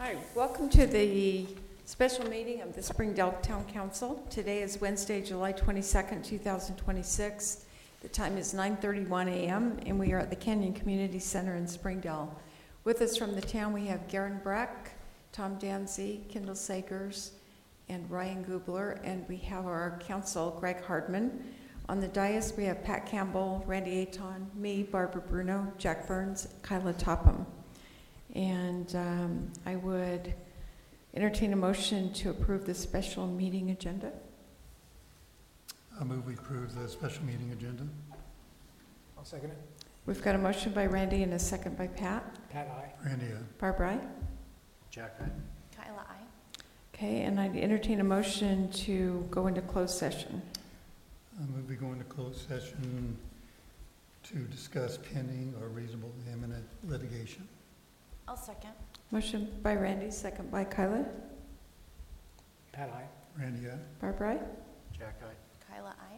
Hi, welcome to the special meeting of the Springdale Town Council. Today is Wednesday, July 22nd, 2026. The time is 9:31 a.m. and we are at the Canyon Community Center in Springdale. With us from the town, we have Garen Breck, Tom Danzy, Kendall Sagers, and Ryan Gubler, and we have our council, Greg Hardman. On the dais, we have Pat Campbell, Randy Aton, me, Barbara Bruno, Jack Burns, Kyla Topham. And I would entertain a motion to approve the special meeting agenda. I move we approve the special meeting agenda. I'll second it. We've got a motion by Randy and a second by Pat. Pat, aye. Randy, Barbara, aye? Jack, aye. Kyla, aye. Okay, and I'd entertain a motion to go into closed session. I move we go into closed session to discuss pending or reasonable imminent litigation. I'll second. Motion by Randy, second by Kyla. Pat, aye. Randy, aye. Barbara, aye? Jack, aye. Kyla, aye.